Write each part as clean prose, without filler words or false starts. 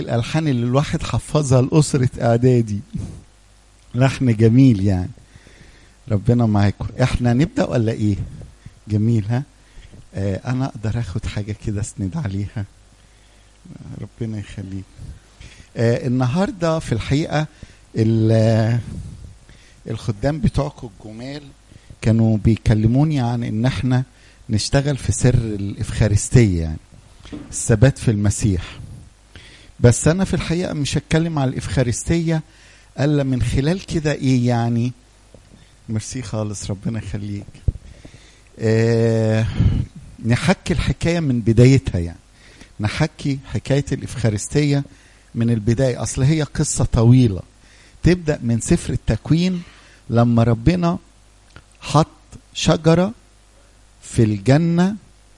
الألحان اللي الواحد حفظها لأسرة إعدادي، لحن جميل يعني. ربنا معاكم. احنا نبدأ ولا ايه؟ جميل ها؟ انا اقدر اخد حاجة كده اسند عليها. ربنا يخليك. النهاردة في الحقيقة الخدام بتوعكم الجمال كانوا بيكلموني عن ان احنا نشتغل في سر الإفخارستية، يعني الثبات في المسيح. بس انا في الحقيقة مش هتكلم على الإفخارستية الا من خلال كده ايه يعني. ميرسي خالص، ربنا يخليك. نحكي الحكاية من بدايتها، يعني نحكي حكاية الإفخارستية من البداية. أصل هي قصة طويلة تبدأ من سفر التكوين، لما ربنا حط شجرة في الجنة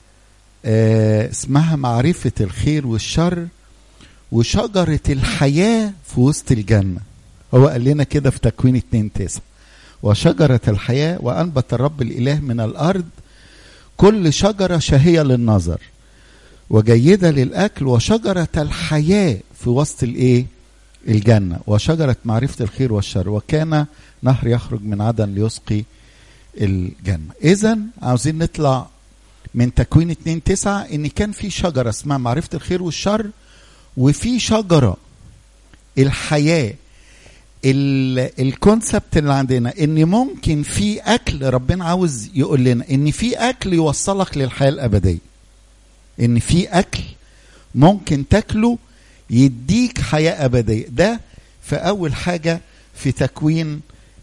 اسمها معرفة الخير والشر، وشجرة الحياة في وسط الجنة. هو قال لنا كده في تكوين 2:9: وشجرة الحياة وأنبت الرب الإله من الأرض كل شجرة شهية للنظر وجيدة للأكل، وشجرة الحياة في وسط الجنة، وشجرة معرفة الخير والشر، وكان نهر يخرج من عدن ليسقي الجنة. إذن عاوزين نطلع من تكوين 2:9 إن كان في شجرة اسمها معرفة الخير والشر، وفي شجرة الحياة. الكونسبت اللي عندنا ان ممكن في اكل، ربنا عاوز يقول لنا ان في اكل يوصلك للحياة الابدية، ان في اكل ممكن تاكله يديك حياة ابدية. ده في اول حاجة في تكوين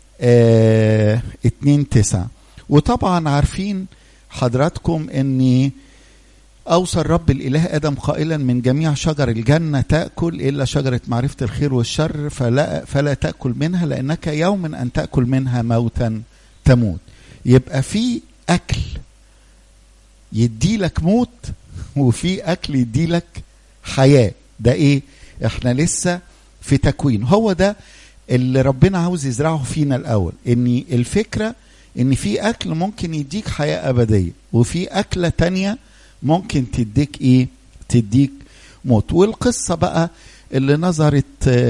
2:9. وطبعا عارفين حضراتكم ان أوصى الرب الإله آدم قائلا: من جميع شجر الجنة تأكل إلا شجرة معرفة الخير والشر فلا تأكل منها، لأنك يوم أن تأكل منها موتا تموت. يبقى في أكل يديلك موت، وفي أكل يديلك حياة. ده إيه؟ إحنا لسه في تكوين. هو ده اللي ربنا عاوز يزرعه فينا الأول، إن الفكرة إن في أكل ممكن يديك حياة أبدية، وفي أكلة تانية ممكن تديك تديك موت. والقصة بقى اللي نظرت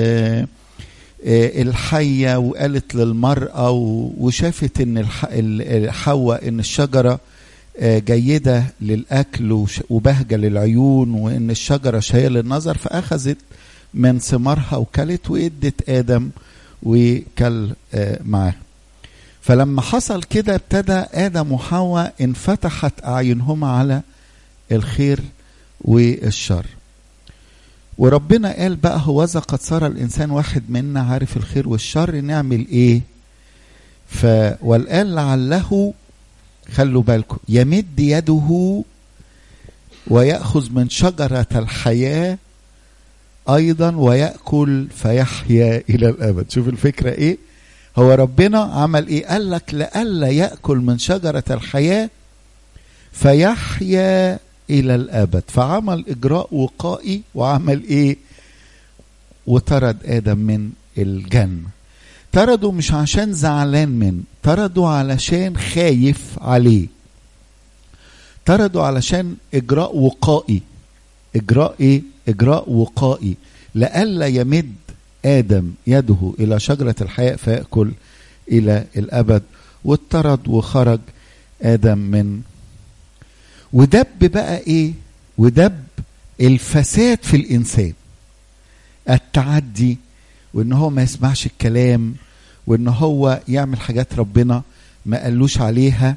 الحية وقالت للمرأة وشافت ان حواء ان الشجرة جيدة للأكل وبهجة للعيون، وان الشجرة شهية للنظر، فأخذت من ثمارها وكلت، وإدت آدم وكل معاه. فلما حصل كده ابتدى آدم وحواء انفتحت أعينهما على الخير والشر. وربنا قال بقى: هوذا قد صار الإنسان واحد منا عارف الخير والشر، نعمل إيه؟ والآن لعله، خلوا بالكم، يمد يده ويأخذ من شجرة الحياة أيضا ويأكل فيحيا إلى الأبد. شوف الفكرة إيه؟ هو ربنا عمل إيه؟ قال لك لألا يأكل من شجرة الحياة فيحيا إلى الأبد. فعمل إجراء وقائي، وعمل إيه؟ وطرد آدم من الجنة. طرده مش عشان زعلان منه، طرده علشان خايف عليه، طرده علشان إجراء وقائي. إجراء إيه؟ إجراء وقائي، لألا يمد آدم يده إلى شجرة الحياة فيأكل إلى الأبد. واتطرد وخرج آدم من، ودب بقى ايه؟ ودب الفساد في الانسان، التعدي، وان هو ما يسمعش الكلام، وان هو يعمل حاجات ربنا ما قالوش عليها.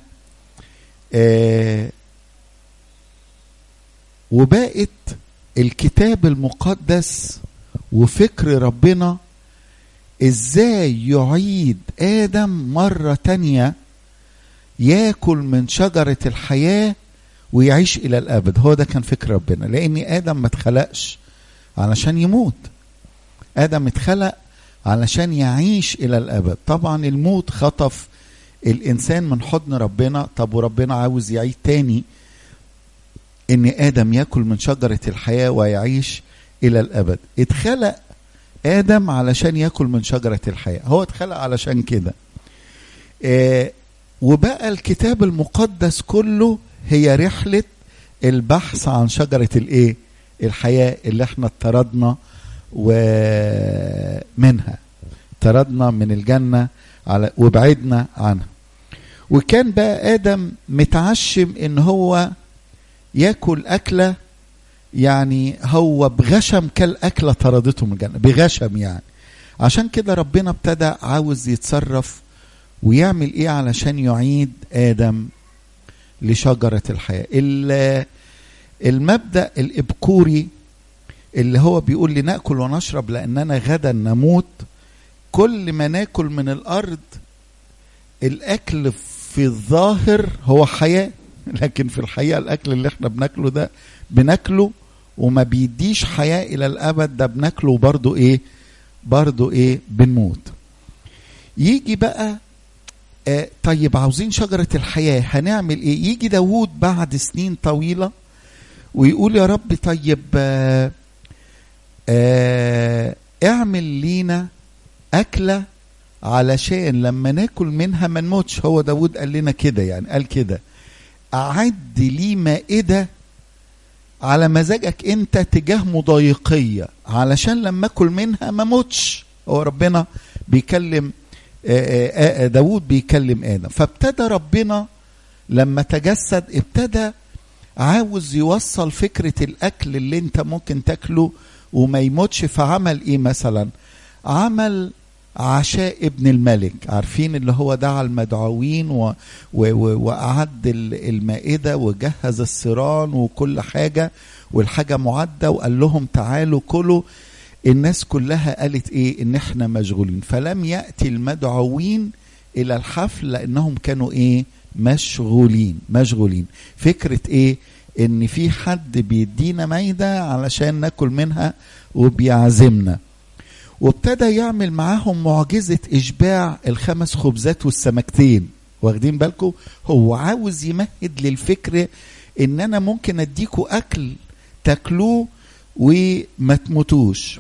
وبقت الكتاب المقدس وفكر ربنا ازاي يعيد آدم مرة تانية ياكل من شجرة الحياة ويعيش إلى الأبد. هو ده كان فكر ربنا، لأن آدم ما اتخلقش علشان يموت، آدم اتخلق علشان يعيش إلى الأبد. طبعا الموت خطف الإنسان من حضن ربنا. طب وربنا عاوز يعيد تاني إن آدم يأكل من شجرة الحياة ويعيش إلى الأبد. اتخلق آدم علشان يأكل من شجرة الحياة، هو اتخلق علشان كده. وبقى الكتاب المقدس كله هي رحلة البحث عن شجرة الحياة اللي احنا اتطردنا ومنها، طردنا من الجنة وبعدنا عنها. وكان بقى آدم متعشم ان هو ياكل أكلة، يعني هو بغشم كالأكلة طردته من الجنة، بغشم يعني. عشان كده ربنا ابتدى عاوز يتصرف ويعمل ايه علشان يعيد آدم لشجرة الحياة. المبدأ الإبكوري اللي هو بيقول لي نأكل ونشرب لأننا غدا نموت، كل ما ناكل من الأرض الأكل في الظاهر هو حياة، لكن في الحقيقة الأكل اللي احنا بناكله ده بناكله وما بيديش حياة إلى الأبد، ده بناكله وبرضه إيه، برضه إيه، بنموت. يجي بقى طيب عاوزين شجرة الحياة هنعمل إيه؟ يجي داود بعد سنين طويلة ويقول يا رب طيب اعمل لينا أكلة علشان لما ناكل منها ما نموتش. هو داود قال لنا كده، يعني قال كده أعد لي مائدة على مزاجك انت تجاه مضايقية علشان لما اكل منها ما موتش. هو ربنا بيكلم داود بيكلم آدم. فابتدى ربنا لما تجسد ابتدى عاوز يوصل فكرة الأكل اللي انت ممكن تاكله وما يموتش. فعمل ايه مثلا؟ عمل عشاء ابن الملك، عارفين اللي هو دعا المدعوين وأعد المائدة وجهز السيران وكل حاجة والحاجة معدة وقال لهم تعالوا كلوا. الناس كلها قالت ايه؟ ان احنا مشغولين. فلم يأتي المدعوين الى الحفل لانهم كانوا ايه؟ مشغولين. فكرة ايه؟ ان في حد بيدينا مائدة علشان ناكل منها وبيعزمنا. وابتدى يعمل معاهم معجزة إشباع 5 خبزات والسمكتين. واخدين بالكم؟ هو عاوز يمهد للفكرة ان انا ممكن اديكوا اكل تاكلوه وما تموتوش.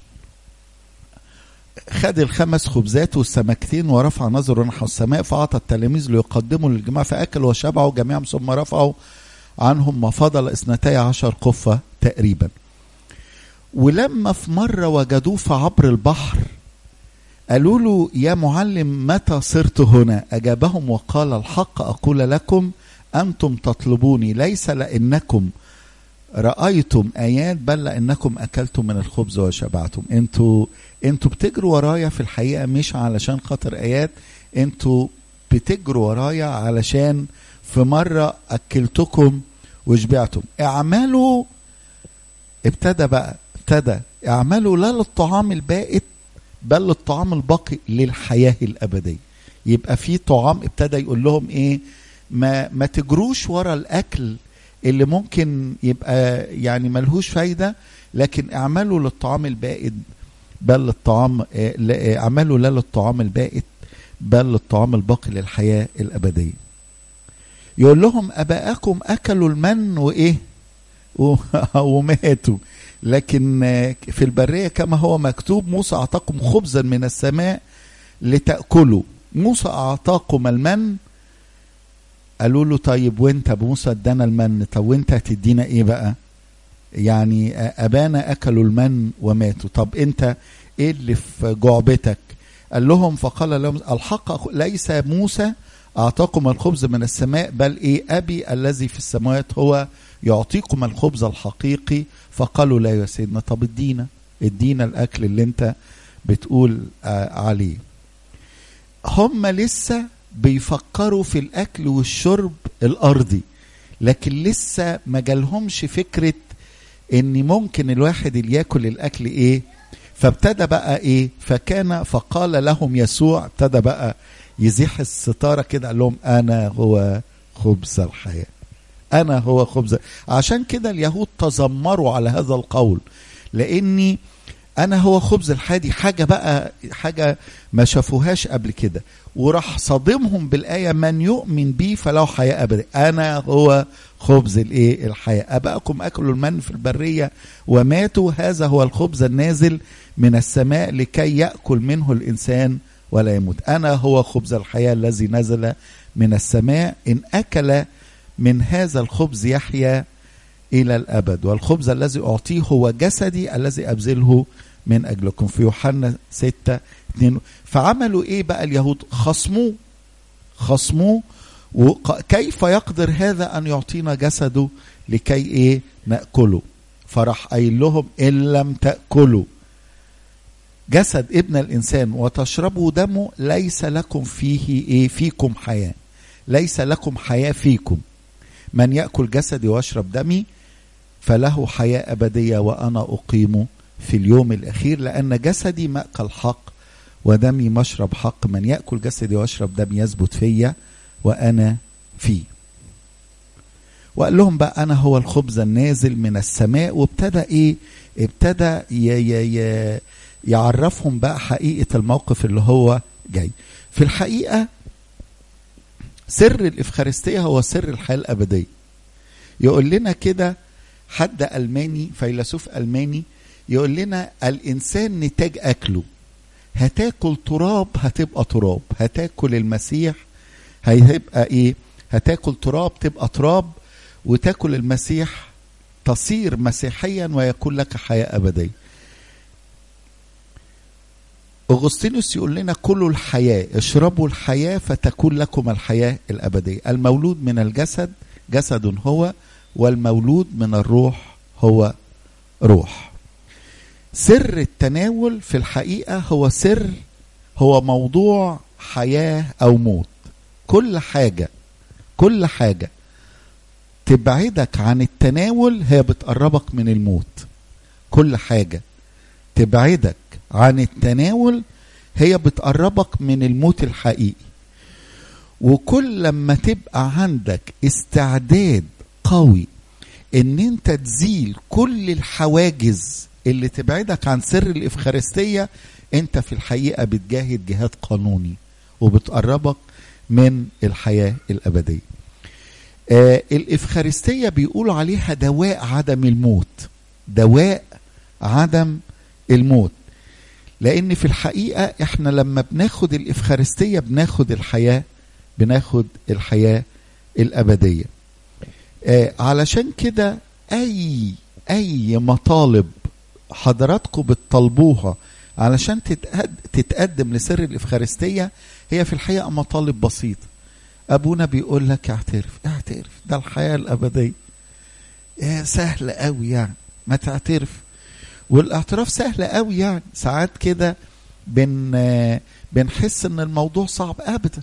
خد 5 خبزات والسمكتين ورفع نظره نحو السماء فأعطى التلاميذ ليقدموا للجماعة فأكلوا وشبعوا جميعهم، ثم رفعوا عنهم ما فضل 12 قفة تقريبا. ولما في مرة وجدوه في عبر البحر قالوا له يا معلم متى صرت هنا؟ أجابهم وقال الحق أقول لكم أنتم تطلبوني ليس لأنكم رأيتم آيات بل لأنكم أكلتم من الخبز وشبعتم. انتوا بتجروا ورايا في الحقيقة مش علشان خاطر آيات، انتوا بتجروا ورايا علشان في مرة أكلتكم وشبعتم. اعملوا، ابتدى اعملوا لا للطعام البائت بل للطعام الباقي للحياة الأبدية. يبقى في طعام. ابتدى يقول لهم ايه؟ ما تجروش ورا الأكل اللي ممكن يبقى يعني ملهوش فايدة، لكن اعملوا للطعام البائت بل للطعام اعملوا لا للطعام البائت بل للطعام الباقي للحياة الأبدية. يقول لهم أباءكم أكلوا المن وإيه وماتوا، لكن في البرية كما هو مكتوب موسى أعطاكم خبزا من السماء لتأكلوا. موسى أعطاكم المن. قالوا له طيب وانت موسى ادانا المن، طب وانت هتدينا ايه بقى؟ يعني أبانا أكلوا المن وماتوا، طب انت ايه اللي في جعبتك؟ قال لهم فقال لهم الحق ليس موسى أعطاكم الخبز من السماء بل ايه؟ أبي الذي في السماوات هو يعطيكم الخبز الحقيقي. فقالوا لا يا سيدنا. طب ادينا الأكل اللي انت بتقول عليه. هم لسه بيفكروا في الأكل والشرب الأرضي، لكن لسه ما جالهمش فكرة ان ممكن الواحد اللي ياكل الأكل ايه. فابتدى بقى ايه؟ فقال لهم يسوع، ابتدى بقى يزيح الستارة كده، قال لهم أنا هو خبز الحياة، أنا هو خبز. عشان كده اليهود تذمروا على هذا القول، لأني أنا هو خبز الحياة دي حاجة ما شافوهاش قبل كده. وراح صادمهم بالآية من يؤمن بي فله حياة أبدا. أنا هو خبز الحياة. أباءكم أكلوا المن في البرية وماتوا، هذا هو الخبز النازل من السماء لكي يأكل منه الإنسان ولا يموت. أنا هو خبز الحياة الذي نزل من السماء، إن أكل من هذا الخبز يحيا إلى الأبد، والخبز الذي أعطيه هو جسدي الذي أبذله من أجلكم، في يوحنا 6:2. فعملوا إيه بقى اليهود؟ خصموه وكيف يقدر هذا أن يعطينا جسده لكي إيه نأكله؟ فرح قايل لهم إن لم تأكلوا جسد ابن الإنسان وتشربوا دمه ليس لكم فيه إيه؟ فيكم حياة. ليس لكم حياة فيكم. من يأكل جسدي ويشرب دمي فله حياة أبدية وأنا أقيمه في اليوم الأخير، لأن جسدي مأكل حق ودمي مشرب حق. من يأكل جسدي ويشرب دمي يثبت فيا وأنا فيه. وقال لهم بقى أنا هو الخبز النازل من السماء. وابتدى إيه؟ ابتدى يعرفهم بقى حقيقة الموقف اللي هو جاي. في الحقيقة سر الإفخارستية هو سر الحياة الأبدية. يقول لنا كده حد ألماني، فيلسوف ألماني، يقول لنا الإنسان نتاج أكله. هتاكل تراب هتبقى تراب، هتاكل المسيح هيبقى إيه؟ هتاكل تراب تبقى تراب، وتاكل المسيح تصير مسيحيا ويكون لك حياة أبدية. أغسطينوس يقول لنا كلوا الحياة، اشربوا الحياة فتكون لكم الحياة الأبدية. المولود من الجسد جسد هو، والمولود من الروح هو روح. سر التناول في الحقيقة هو موضوع حياة أو موت. كل حاجة تبعدك عن التناول هي بتقربك من الموت. كل حاجة تبعدك عن التناول هي بتقربك من الموت الحقيقي. وكل لما تبقى عندك استعداد قوي ان انت تزيل كل الحواجز اللي تبعدك عن سر الإفخارستية، انت في الحقيقة بتجاهد جهاد قانوني وبتقربك من الحياة الأبدية. الإفخارستية بيقولوا عليها دواء عدم الموت. دواء عدم الموت، لأن في الحقيقة احنا لما بناخد الإفخارستية بناخد الحياة الأبدية. علشان كده أي مطالب حضراتكم بتطلبوها علشان تتقدم لسر الإفخارستية هي في الحقيقة مطالب بسيطة. أبونا بيقول لك اعترف ده الحياة الأبدية. سهل قوي يعني، ما تعترف. والاعتراف سهل قوي يعني. ساعات كده بنحس ان الموضوع صعب. ابدا،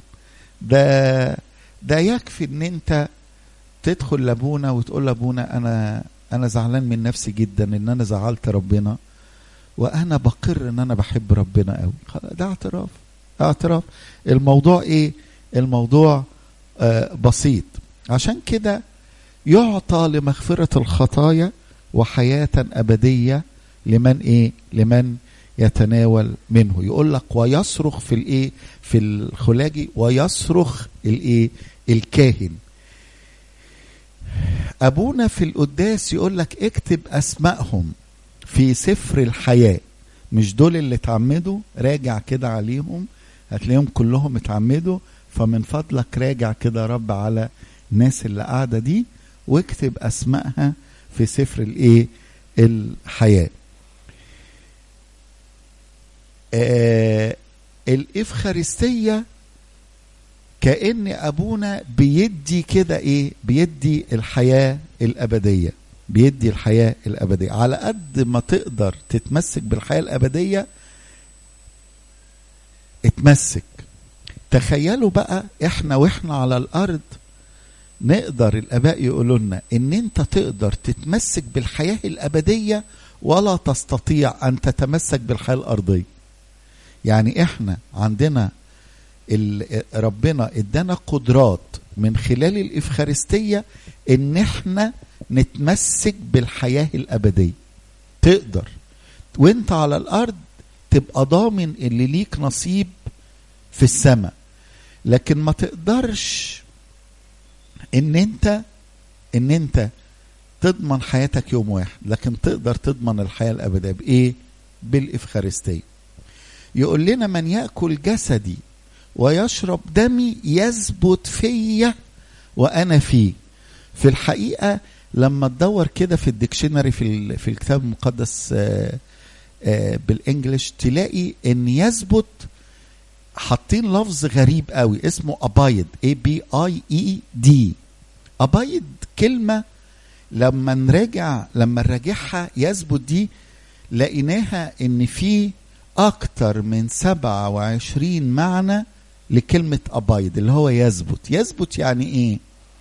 ده يكفي ان انت تدخل لابونا وتقول لابونا انا زعلان من نفسي جدا ان انا زعلت ربنا، وانا بقر ان انا بحب ربنا قوي. ده اعتراف. الموضوع ايه؟ الموضوع بسيط. عشان كده يعطى لمغفرة الخطايا وحياة أبدية لمن يتناول منه. يقول لك ويصرخ في الخلاجي ويصرخ الكاهن. أبونا في القداس يقول لك اكتب أسمائهم في سفر الحياة. مش دول اللي اتعمدوا؟ راجع كده عليهم هتلاقيهم كلهم اتعمدوا. فمن فضلك راجع كده يا رب على الناس اللي قاعدة دي واكتب أسمائها في سفر الحياة. الإفخارستية كأن أبونا بيدي كده بيدي الحياة الأبدية. على قد ما تقدر تتمسك بالحياة الأبدية اتمسك. تخيلوا بقى واحنا على الأرض نقدر الآباء يقولوا لنا ان انت تقدر تتمسك بالحياة الأبدية ولا تستطيع ان تتمسك بالحياة الأرضية. يعني احنا عندنا ربنا ادانا قدرات من خلال الإفخارستية ان احنا نتمسك بالحياة الأبدية. تقدر وانت على الأرض تبقى ضامن اللي ليك نصيب في السماء، لكن ما تقدرش ان انت تضمن حياتك يوم واحد، لكن تقدر تضمن الحياة الأبدية بالإفخارستية. يقول لنا من يأكل جسدي ويشرب دمي يثبت فيا وأنا فيه. في الحقيقة لما تدور كده في الديكشنري في الكتاب المقدس بالانجلش تلاقي ان يثبت حاطين لفظ غريب قوي اسمه abide ABIED. abide كلمة لما نراجعها يثبت دي لقيناها ان في اكتر من 27 معنى لكلمة abide اللي هو يثبت يعني ايه؟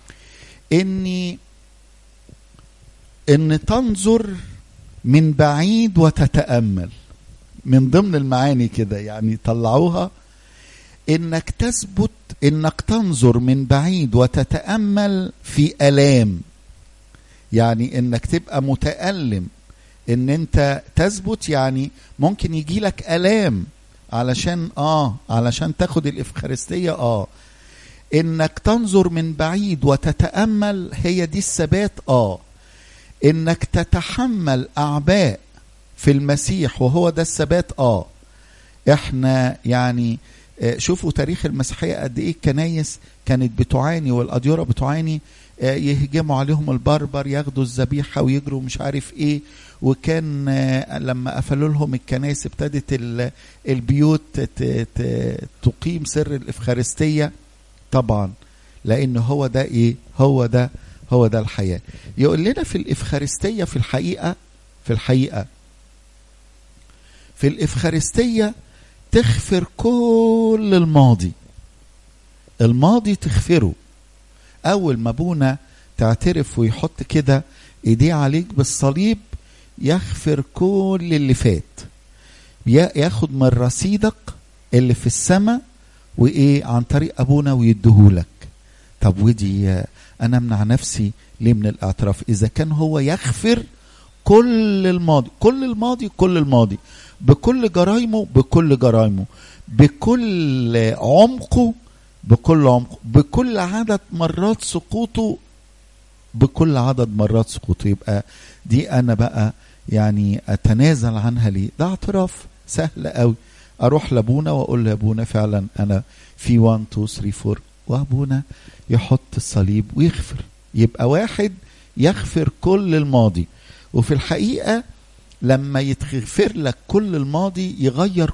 ان تنظر من بعيد وتتأمل، من ضمن المعاني كده يعني طلعوها، انك تثبت، انك تنظر من بعيد وتتأمل في آلام، يعني انك تبقى متألم، ان انت تثبت يعني ممكن يجي لك آلام علشان تاخد الإفخارستية. انك تنظر من بعيد وتتأمل، هي دي الثبات. انك تتحمل اعباء في المسيح، وهو ده الثبات. احنا يعني شوفوا تاريخ المسيحية قد ايه الكنايس كانت بتعاني والأديرة بتعاني، يهجموا عليهم البربر، ياخدوا الذبيحة ويجروا مش عارف ايه. وكان لما قفلوا لهم الكنايس ابتدت البيوت تقيم سر الإفخارستية، طبعا لأن هو ده ايه، هو ده الحياة. يقول لنا في الإفخارستية في الإفخارستية تغفر كل الماضي تغفره. أول ما ابونا تعترف ويحط كده ايديه عليك بالصليب، يغفر كل اللي فات، ياخد من رصيدك اللي في السماء وايه عن طريق ابونا ويديهولك. طب ودي انا امنع نفسي ليه من الاعتراف اذا كان هو يغفر كل الماضي بكل جرائمه، بكل عمقه، بكل عدد مرات سقوطه، يبقى دي انا بقى يعني اتنازل عنها ليه؟ ده اعتراف سهل قوي. اروح لابونا واقول له ابونا فعلا انا في 1 2 3 4، وابونا يحط الصليب ويغفر. يبقى واحد يغفر كل الماضي، وفي الحقيقة لما يتغفر لك كل الماضي يغير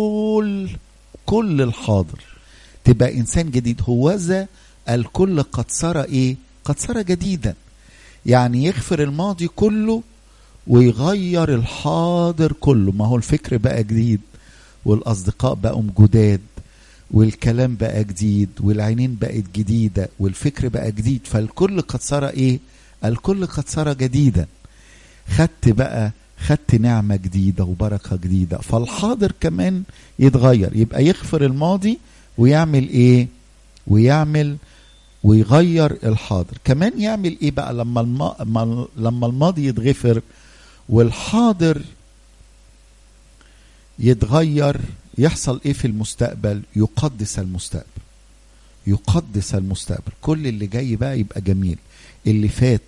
كل الحاضر، تبقى إنسان جديد. هوذا الكل قد صار إيه؟ قد صار جديدا. يعني يغفر الماضي كله ويغير الحاضر كله. ما هو الفكر بقى جديد، والأصدقاء بقوا جداد، والكلام بقى جديد، والعينين بقت جديدة، والفكر بقى جديد. فالكل قد صار إيه؟ الكل قد صار جديدا. خدت نعمة جديدة وبركة جديدة، فالحاضر كمان يتغير. يبقى يغفر الماضي ويعمل ايه؟ ويغير الحاضر. كمان يعمل ايه بقى لما الماضي يتغفر والحاضر يتغير؟ يحصل ايه في المستقبل؟ يقدس المستقبل. كل اللي جاي بقى يبقى جميل. اللي فات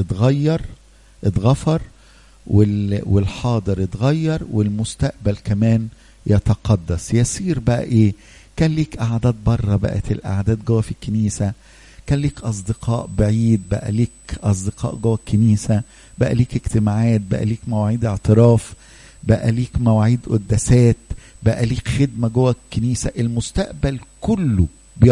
اتغفر، والحاضر اتغير، والمستقبل كمان يتقدس. يصير بقى ايه؟ كان ليك اعداد بره، بقت الاعداد جوه في الكنيسة. كان ليك اصدقاء بعيد، بقى ليك اصدقاء جوه الكنيسة. بقى ليك اجتماعات، بقى ليك مواعيد اعتراف، بقى ليك مواعيد قداسات، بقى ليك خدمة جوه الكنيسة. المستقبل كله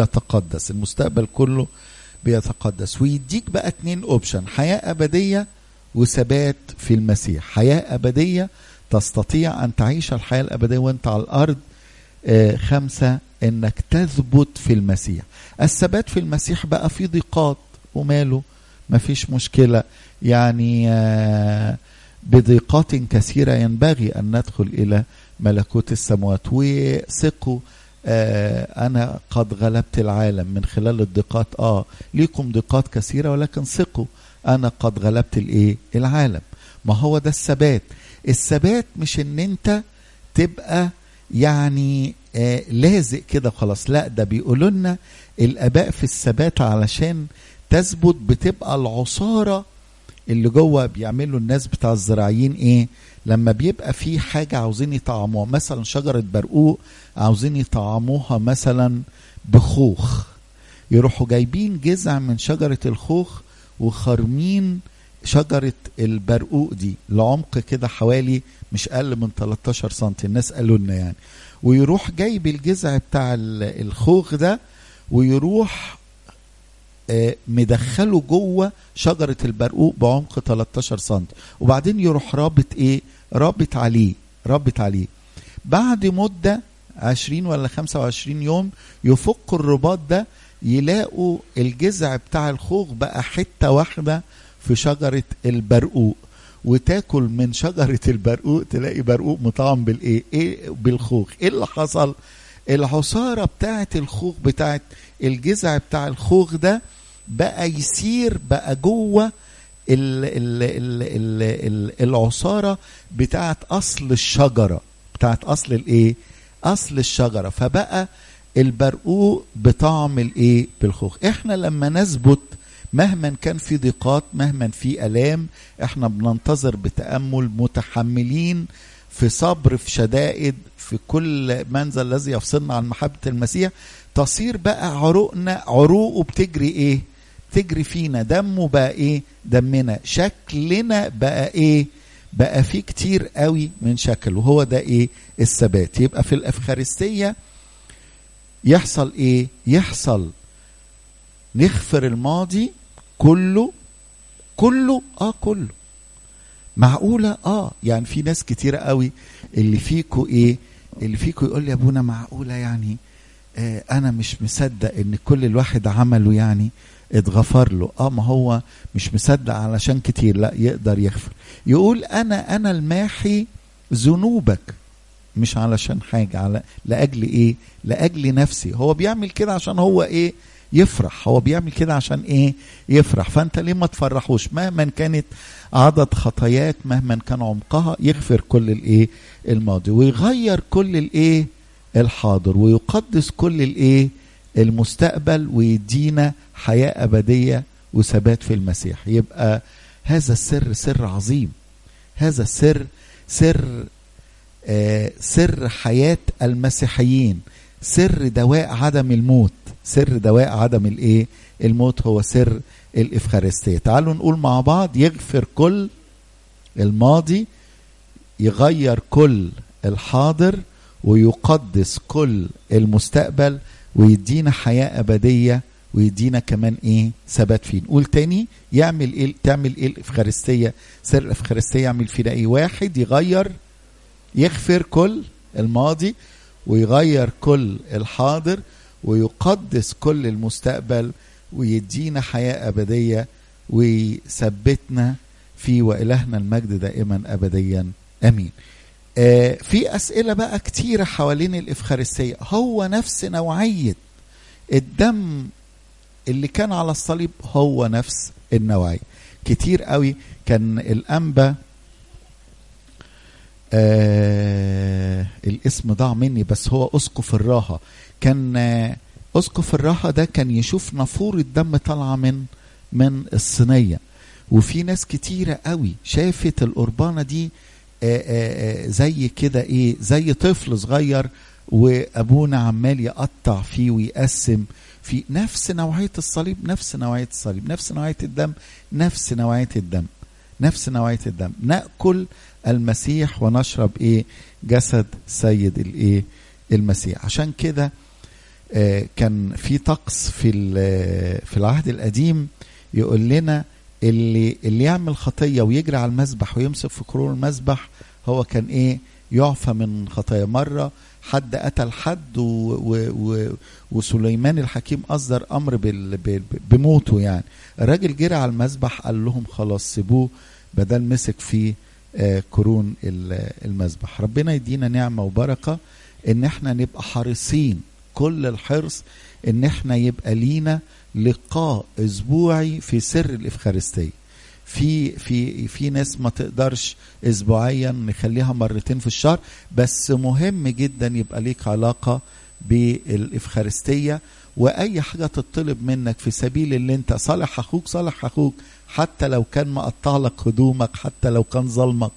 بيتقدس. ويديك بقى 2 اوبشن: حياة أبدية وثبات في المسيح. حياة أبدية تستطيع أن تعيش الحياة الأبدية وانت على الأرض. 5 انك تثبت في المسيح. الثبات في المسيح بقى في ضيقات وماله، مفيش مشكلة يعني. بضيقات كثيرة ينبغي أن ندخل إلى ملكوت السماوات. وثقوا أنا قد غلبت العالم من خلال الضيقات. ليكم ضيقات كثيرة، ولكن ثقوا أنا قد غلبت العالم. ما هو ده الثبات مش ان انت تبقى يعني لازق كده خلاص. لا، ده بيقولوا لنا الآباء في الثبات علشان تثبت بتبقى العصارة اللي جوه. بيعملوا الناس بتاع الزراعيين ايه؟ لما بيبقى في حاجة عاوزين يطعموها، مثلا شجرة برقوق عاوزين يطعموها مثلا بخوخ، يروحوا جايبين جذع من شجرة الخوخ وخرمين شجرة البرقوق دي لعمق كده حوالي مش أقل من 13 سنتي، الناس قالوا لنا يعني، ويروح جايب الجذع بتاع الخوخ ده ويروح مدخله جوه شجرة البرقوق بعمق 13 سنتي، وبعدين يروح رابط عليه. بعد مدة 20 ولا 25 يوم يفك الرباط ده، يلاقوا الجذع بتاع الخوخ بقى حتة واحدة في شجرة البرقوق، وتاكل من شجرة البرقوق تلاقي برقوق مطعم بالخوخ. ايه اللي حصل؟ العصارة بتاعت الخوخ بتاعت الجذع بتاع الخوخ ده بقى يسير بقى جوه العصارة بتاعت أصل الشجرة، بتاعت أصل الشجرة، فبقى البرقوق بطعم بالخوخ. احنا لما نثبت مهما كان في ضيقات، مهما في ألام، احنا بننتظر بتأمل، متحملين في صبر، في شدائد، في كل منزل الذي يفصلنا عن محبة المسيح، تصير بقى عروقه بتجري بتجري فينا، دمه بقى دمنا، شكلنا بقى بقى فيه كتير قوي من شكل، وهو ده الثبات. يبقى في الأفخارستية يحصل يحصل نغفر الماضي كله. معقولة يعني في ناس كتيرة قوي اللي فيكو يقول لي يا ابونا معقولة يعني انا مش مصدق ان كل الواحد عمله يعني اتغفر له. ما هو مش مصدق علشان كتير، لا يقدر يغفر. يقول انا الماحي ذنوبك، مش علشان حاجة، لأجل لأجل نفسي. هو بيعمل كده عشان هو يفرح، هو بيعمل كده عشان يفرح. فانت ليه ما تفرحوش؟ مهما كانت عدد خطاياك، مهما كان عمقها، يغفر كل الماضي، ويغير كل الحاضر، ويقدس كل المستقبل، ويدينا حياة أبدية وثبات في المسيح. يبقى هذا السر سر عظيم، هذا السر سر حياة المسيحيين، سر دواء عدم الموت، سر دواء عدم الموت هو سر الإفخارستية. تعالوا نقول مع بعض: يغفر كل الماضي، يغير كل الحاضر، ويقدس كل المستقبل، ويدينا حياة أبدية، ويدينا كمان ثبات فيه. نقول تاني: يعمل تعمل الإفخارستية؟ سر الإفخارستية يعمل فينا واحد: يغفر كل الماضي، ويغير كل الحاضر، ويقدس كل المستقبل، ويدينا حياة أبدية، ويثبتنا فيه. وإلهنا المجد دائما أبديا أمين. في أسئلة بقى كتيرة حوالين الإفخارستية. هو نفس نوعية الدم اللي كان على الصليب، هو نفس النوعية. كتير قوي كان الأنبا الاسم ضاع مني، بس هو أسقف الراحة. كان أسقف الراحة ده كان يشوف نافورة الدم طالعة من الصينية، وفي ناس كتيرة قوي شافت القربانة دي زي كده زي طفل صغير، وأبونا عمال يقطع فيه ويقسم في نفس نوعية الصليب، نفس نوعية الصليب، نفس نوعية الدم، نفس نوعية الدم، نفس نوعية الدم. نأكل المسيح ونشرب جسد سيد المسيح. عشان كده كان في طقس في العهد القديم يقول لنا اللي يعمل خطية ويجري على المذبح ويمسك في قرون المذبح، هو كان يعفى من خطايا. مرة حد قتل حد وسليمان الحكيم أصدر أمر بموته، يعني الراجل جري على المذبح قال لهم خلاص سيبوه بدل مسك فيه قرون المذبح. ربنا يدينا نعمة وبركة ان احنا نبقى حريصين كل الحرص ان احنا يبقى لينا لقاء اسبوعي في سر الإفخارستية. في ناس ما تقدرش اسبوعيا، نخليها مرتين في الشهر، بس مهم جدا يبقى ليك علاقة بالإفخارستية. واي حاجة تطلب منك في سبيل اللي انت صالح اخوك، حتى لو كان مقطع لك هدومك، حتى لو كان ظلمك،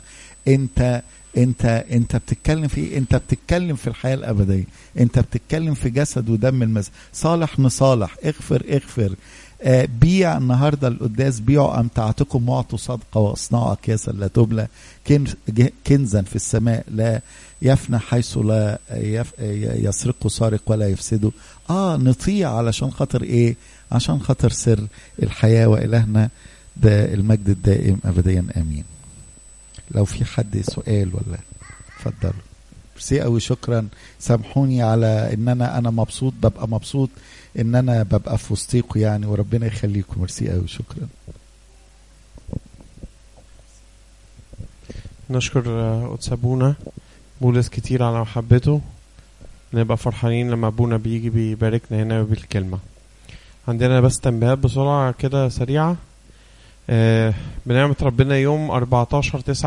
انت بتتكلم في انت بتتكلم في الحياة الأبدية، انت بتتكلم في جسد ودم المسيح. صالح نصالح، اغفر بيع النهارده القداس، بيعوا امتعتكم واعطوا صدقه واصنعوا اكياسا لا تبلى كنزا في السماء لا يفنى حيث لا يسرق سارق ولا يفسده. نطيع علشان خاطر ايه؟ عشان خاطر سر الحياه. والهنا ده المجد الدائم ابديا امين. لو في حد سؤال ولا اتفضلوا. ميرسي قوي، شكرا. سامحوني على ان انا مبسوط، ببقى مبسوط ان انا ببقى في وسطيكم يعني، وربنا يخليكم. ميرسي قوي، شكرا. نشكر قدس ابونا بولس كتير على محبته. نبقى فرحانين لما ابونا بيجي بيباركنا هنا بالكلمة. عندنا بس تنبيهات بسرعة كده سريعة. بنعمة ربنا يوم 14/9